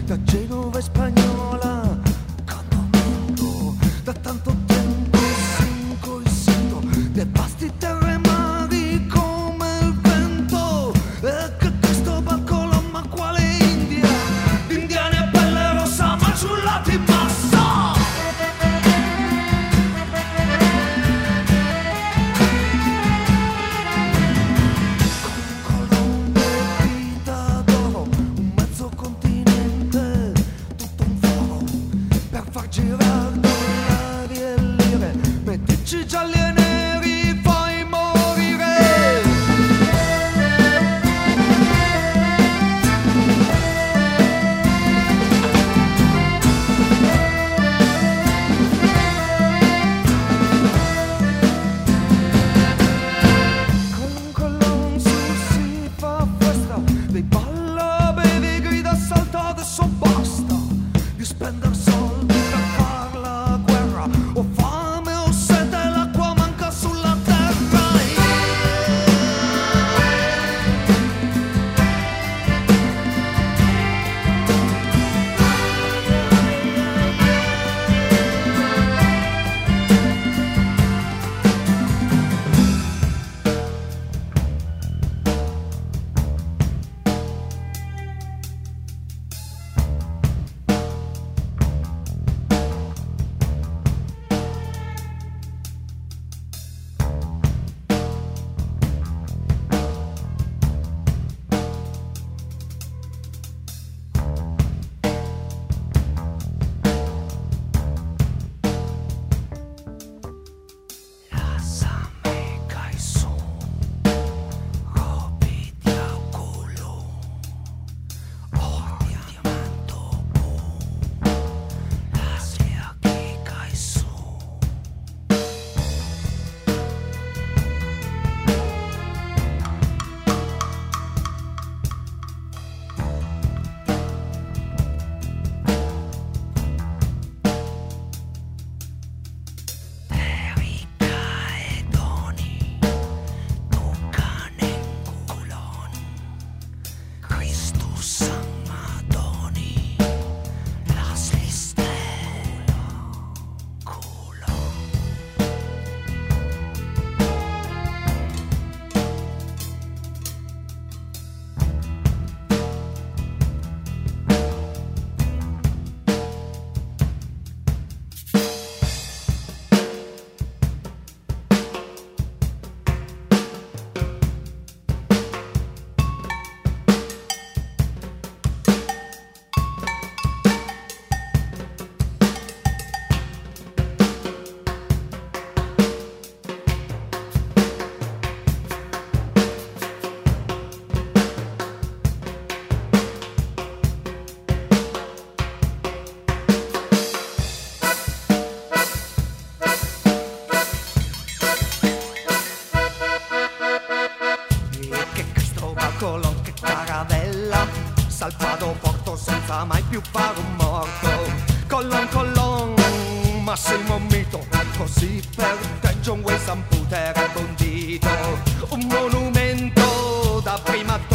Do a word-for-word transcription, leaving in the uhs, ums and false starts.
da Genova e spagnola, cantamento da tanto tempo, sinco e sinto, dei vasti terremari come il vento, e che Cristobal Colon, ma quale India? Indiani e pelle rossa, maciullati bassa. Gialli e neri, fai morire. Con Colon su si fa festa, dei balla, bevi, grida, salta, adesso basta di spendere soldi per far la guerra o fame o sete. Colon, che caravella, salvato porto senza mai più fare un morto. Colon, Colon, massimo mito, così per te John Wayne Samputer è condito. Un monumento da prima